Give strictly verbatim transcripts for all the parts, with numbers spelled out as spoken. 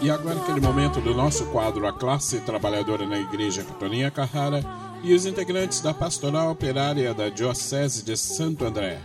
E agora aquele momento do nosso quadro A Classe Trabalhadora na Igreja com Toninha Carrara e os integrantes da Pastoral Operária da Diocese de Santo André.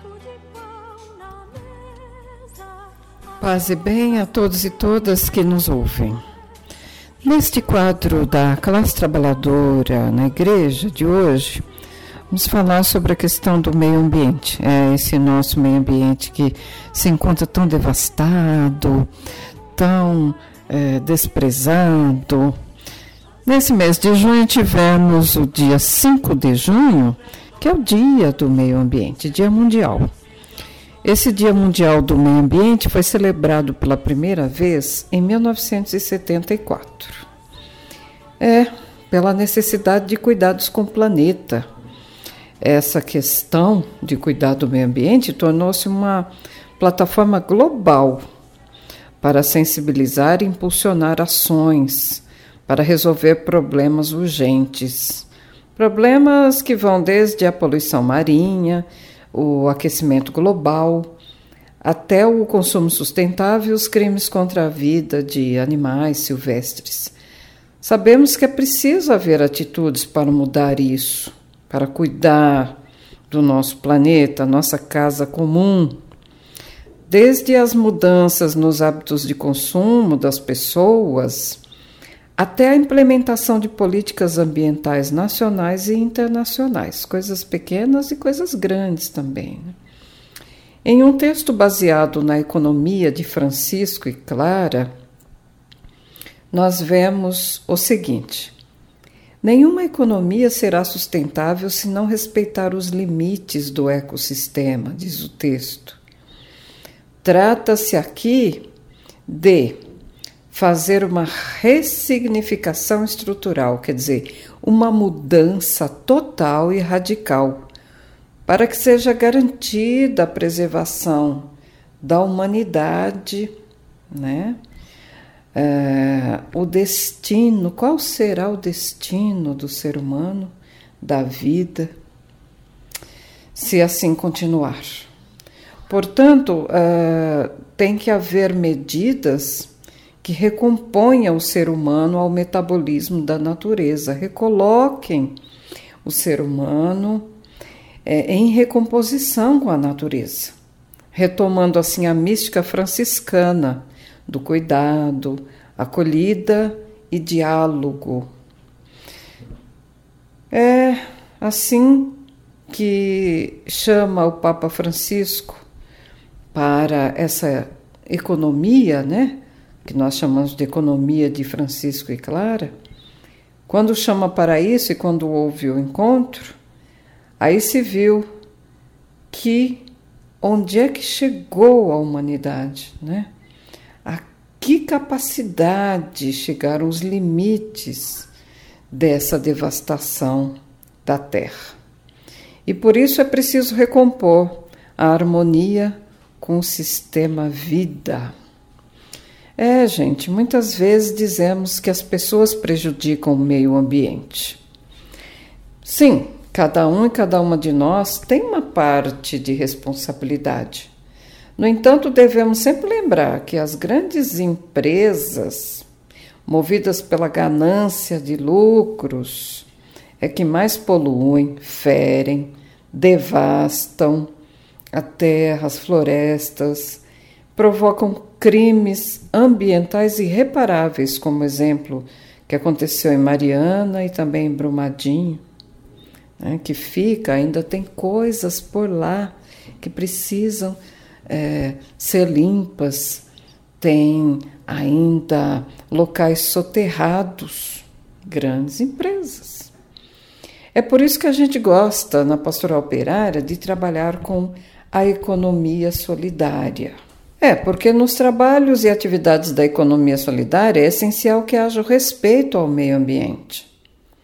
Paz e bem a todos e todas que nos ouvem. Neste quadro da Classe Trabalhadora na Igreja de hoje, vamos falar sobre a questão do meio ambiente. É esse nosso meio ambiente que se encontra tão devastado, tão é, desprezado. Nesse mês de junho tivemos o dia cinco de junho, que é o Dia do Meio Ambiente, Dia Mundial. Esse Dia Mundial do Meio Ambiente foi celebrado pela primeira vez em mil novecentos e setenta e quatro. É, pela necessidade de cuidados com o planeta. Essa questão de cuidar do meio ambiente tornou-se uma plataforma global para sensibilizar e impulsionar ações para resolver problemas urgentes. Problemas que vão desde a poluição marinha, o aquecimento global, até o consumo sustentável e os crimes contra a vida de animais silvestres. Sabemos que é preciso haver atitudes para mudar isso, para cuidar do nosso planeta, nossa casa comum. Desde as mudanças nos hábitos de consumo das pessoas, até a implementação de políticas ambientais nacionais e internacionais, coisas pequenas e coisas grandes também. Em um texto baseado na economia de Francisco e Clara, nós vemos o seguinte: nenhuma economia será sustentável se não respeitar os limites do ecossistema, diz o texto. Trata-se aqui de fazer uma ressignificação estrutural, quer dizer, uma mudança total e radical, para que seja garantida a preservação da humanidade, né? É, o destino, qual será o destino do ser humano, da vida, se assim continuar? Portanto, uh, tem que haver medidas que recomponham o ser humano ao metabolismo da natureza, recoloquem o ser humano é, em recomposição com a natureza, retomando assim a mística franciscana do cuidado, acolhida e diálogo. É assim que chama o Papa Francisco para essa economia, né, que nós chamamos de economia de Francisco e Clara. Quando chama para isso e quando houve o encontro, aí se viu que onde é que chegou a humanidade, né? A que capacidade chegaram os limites dessa devastação da Terra. E por isso é preciso recompor a harmonia com o sistema vida. É, gente, muitas vezes dizemos que as pessoas prejudicam o meio ambiente. Sim, cada um e cada uma de nós tem uma parte de responsabilidade. No entanto, devemos sempre lembrar que as grandes empresas, movidas pela ganância de lucros, é que mais poluem, ferem, devastam a terra, as florestas, provocam crimes ambientais irreparáveis, como exemplo que aconteceu em Mariana e também em Brumadinho, né, que fica, ainda tem coisas por lá que precisam é, ser limpas, tem ainda locais soterrados, grandes empresas. É por isso que a gente gosta, na Pastoral Operária, de trabalhar com a economia solidária. É, porque nos trabalhos e atividades da economia solidária é essencial que haja o respeito ao meio ambiente.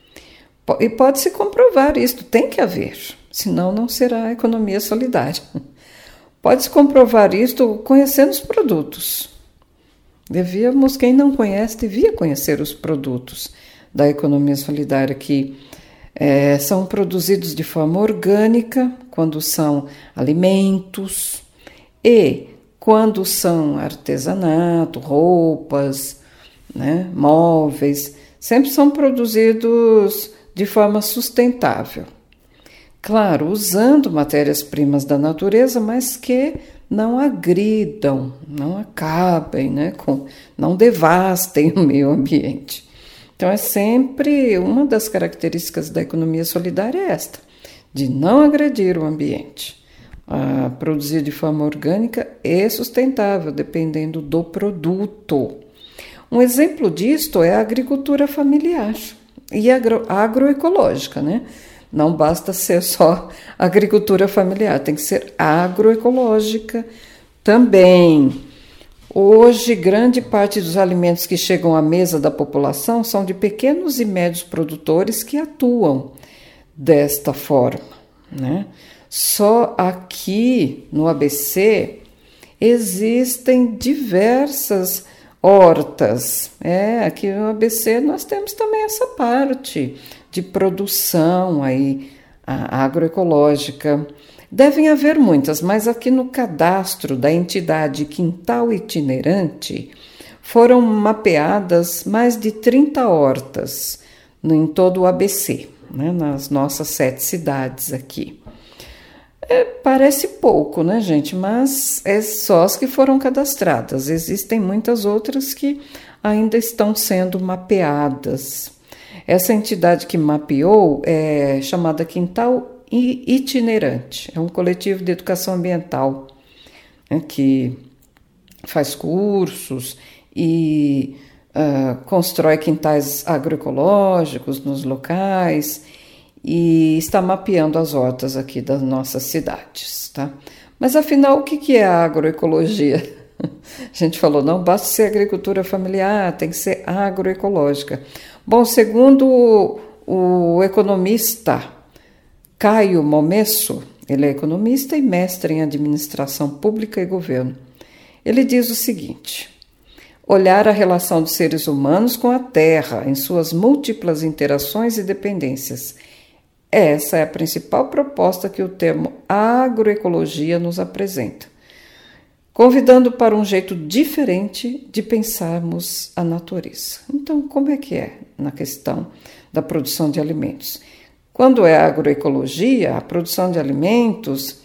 E pode-se comprovar isto, tem que haver, senão não será economia solidária. Pode-se comprovar isto conhecendo os produtos. Devíamos, quem não conhece, devia conhecer os produtos da economia solidária, que é, são produzidos de forma orgânica, quando são alimentos, e quando são artesanato, roupas, né, móveis, sempre são produzidos de forma sustentável. Claro, usando matérias-primas da natureza, mas que não agridam, não acabem, né, com, não devastem o meio ambiente. Então, é sempre uma das características da economia solidária é esta, de não agredir o ambiente, a produzir de forma orgânica e sustentável, dependendo do produto. Um exemplo disto é a agricultura familiar e agro, agroecológica, né? Não basta ser só agricultura familiar, tem que ser agroecológica também. Hoje, grande parte dos alimentos que chegam à mesa da população são de pequenos e médios produtores que atuam desta forma, né? Só aqui no A B C existem diversas hortas. É, aqui no A B C nós temos também essa parte de produção aí, a agroecológica. Devem haver muitas, mas aqui no cadastro da entidade Quintal Itinerante foram mapeadas mais de trinta hortas em todo o A B C, né, nas nossas sete cidades aqui. É, parece pouco, né, gente? Mas é só as que foram cadastradas. Existem muitas outras que ainda estão sendo mapeadas. Essa entidade que mapeou é chamada Quintal Itinerante. É um coletivo de educação ambiental, né, que faz cursos e uh, constrói quintais agroecológicos nos locais e está mapeando as hortas aqui das nossas cidades, tá? Mas afinal, o que é a agroecologia? A gente falou, não basta ser agricultura familiar, tem que ser agroecológica. Bom, segundo o, o economista Caio Momesso, ele é economista e mestre em administração pública e governo, ele diz o seguinte: olhar a relação dos seres humanos com a terra em suas múltiplas interações e dependências. Essa é a principal proposta que o termo agroecologia nos apresenta, convidando para um jeito diferente de pensarmos a natureza. Então, como é que é na questão da produção de alimentos? Quando é agroecologia, a produção de alimentos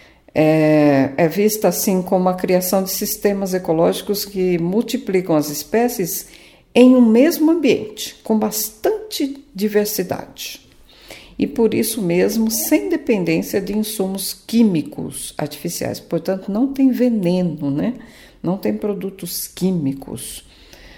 é, é vista assim como a criação de sistemas ecológicos que multiplicam as espécies em um mesmo ambiente, com bastante diversidade. E por isso mesmo, sem dependência de insumos químicos artificiais. Portanto, não tem veneno, né? Não tem produtos químicos.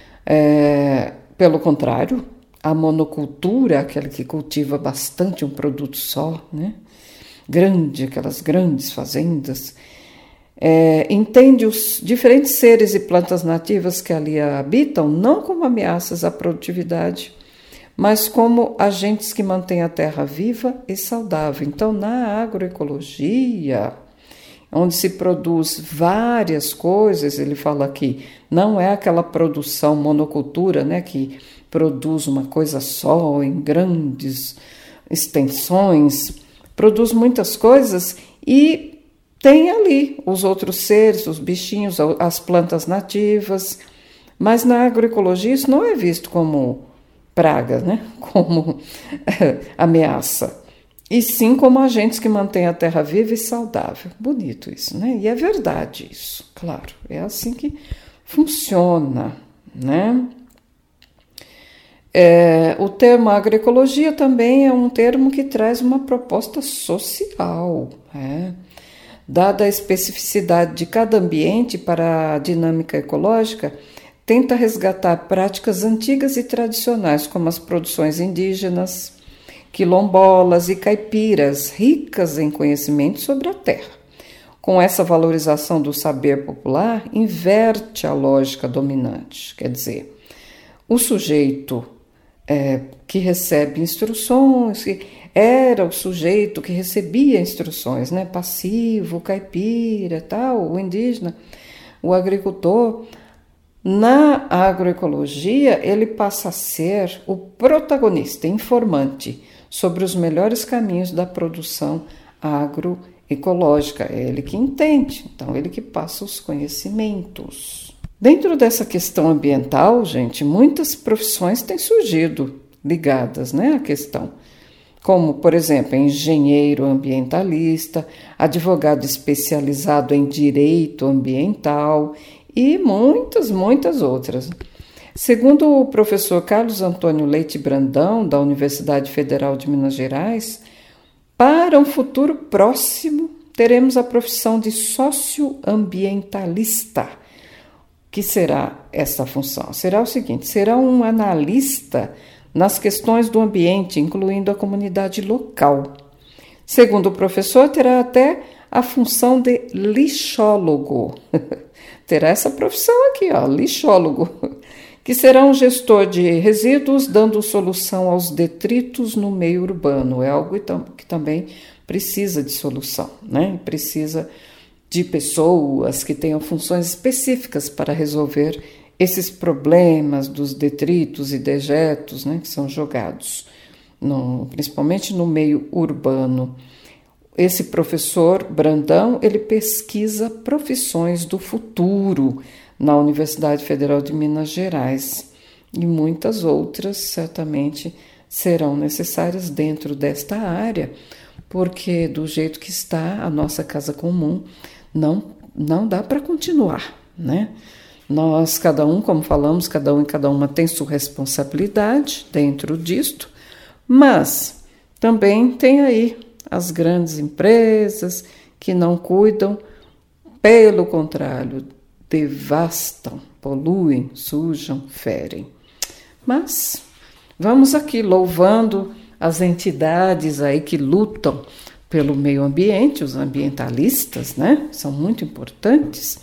É, pelo contrário, a monocultura, aquela que cultiva bastante um produto só, né? Grande, aquelas grandes fazendas, é, entende os diferentes seres e plantas nativas que ali habitam não como ameaças à produtividade, mas como agentes que mantêm a terra viva e saudável. Então, na agroecologia, onde se produz várias coisas, ele fala aqui, não é aquela produção monocultura, né, que produz uma coisa só em grandes extensões, produz muitas coisas e tem ali os outros seres, os bichinhos, as plantas nativas, mas na agroecologia isso não é visto como praga, né? Como é, ameaça, e sim como agentes que mantêm a terra viva e saudável. Bonito isso, né? E é verdade isso, claro, é assim que funciona, né? É, o termo agroecologia também é um termo que traz uma proposta social, né? Dada a especificidade de cada ambiente para a dinâmica ecológica, tenta resgatar práticas antigas e tradicionais, como as produções indígenas, quilombolas e caipiras, ricas em conhecimento sobre a terra. Com essa valorização do saber popular, inverte a lógica dominante, quer dizer, o sujeito é, que recebe instruções, que era o sujeito que recebia instruções, né? Passivo, caipira, tal, o indígena, o agricultor. Na agroecologia, ele passa a ser o protagonista, informante sobre os melhores caminhos da produção agroecológica. É ele que entende, então ele que passa os conhecimentos. Dentro dessa questão ambiental, gente, muitas profissões têm surgido ligadas, né, à questão. Como, por exemplo, engenheiro ambientalista, advogado especializado em direito ambiental e muitas, muitas outras. Segundo o professor Carlos Antônio Leite Brandão, da Universidade Federal de Minas Gerais, para um futuro próximo teremos a profissão de socioambientalista. O que será essa função? Será o seguinte, será um analista nas questões do ambiente, incluindo a comunidade local. Segundo o professor, terá até a função de lixólogo. Terá essa profissão aqui, ó, lixólogo, que será um gestor de resíduos, dando solução aos detritos no meio urbano. É algo que também precisa de solução, né? Precisa de pessoas que tenham funções específicas para resolver esses problemas dos detritos e dejetos, né, que são jogados, no, principalmente no meio urbano. Esse professor Brandão, ele pesquisa profissões do futuro na Universidade Federal de Minas Gerais e muitas outras certamente serão necessárias dentro desta área, porque do jeito que está a nossa casa comum, não, não dá para continuar, né? Nós, cada um, como falamos, cada um e cada uma tem sua responsabilidade dentro disto, mas também tem aí as grandes empresas que não cuidam, pelo contrário, devastam, poluem, sujam, ferem. Mas vamos aqui louvando as entidades aí que lutam pelo meio ambiente, os ambientalistas, né? São muito importantes.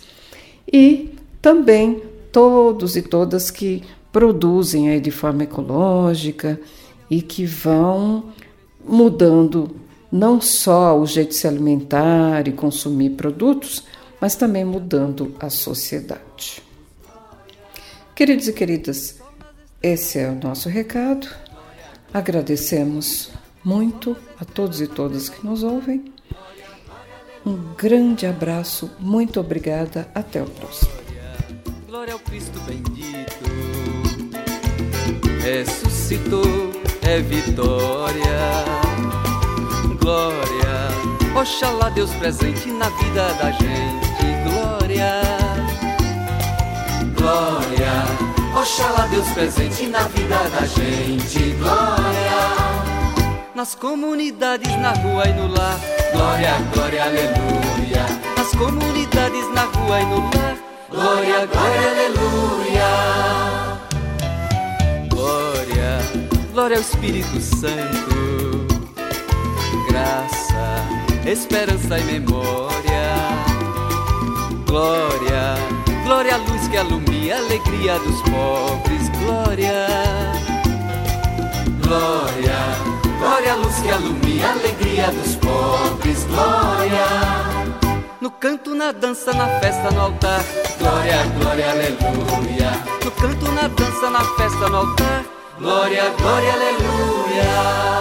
E também todos e todas que produzem aí de forma ecológica e que vão mudando não só o jeito de se alimentar e consumir produtos, mas também mudando a sociedade. Queridos e queridas, esse é o nosso recado. Agradecemos muito a todos e todas que nos ouvem. Um grande abraço, muito obrigada, até o próximo. Glória ao Cristo bendito, ressuscitou, é vitória. Glória, oxalá Deus presente na vida da gente. Glória, glória, oxalá Deus presente na vida da gente. Glória, nas comunidades, na rua e no lar. Glória, glória, aleluia. Nas comunidades, na rua e no lar. Glória, glória, aleluia. Glória, glória ao Espírito Santo. Graça, esperança e memória. Glória, glória à luz que alumia a alegria dos pobres. Glória, glória, glória à luz que alumia a alegria dos pobres. Glória, no canto, na dança, na festa, no altar. Glória, glória, aleluia. No canto, na dança, na festa, no altar. Glória, glória, aleluia.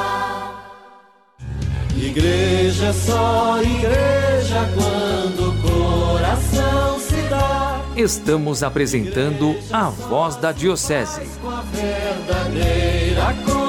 Igreja é só igreja quando o coração se dá. Estamos apresentando a Voz da Diocese. Com a verdadeira